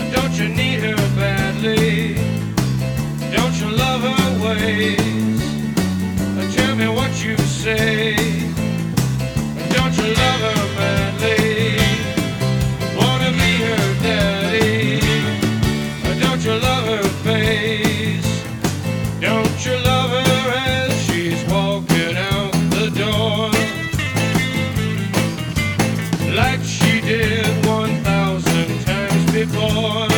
Don't you need her badly? Don't you love her ways? Tell me what you say. Don't you love her badly? Wanna be her daddy? Don't you love her face? Don't you love her as she's walking out the door? Like she did 1,000 times before.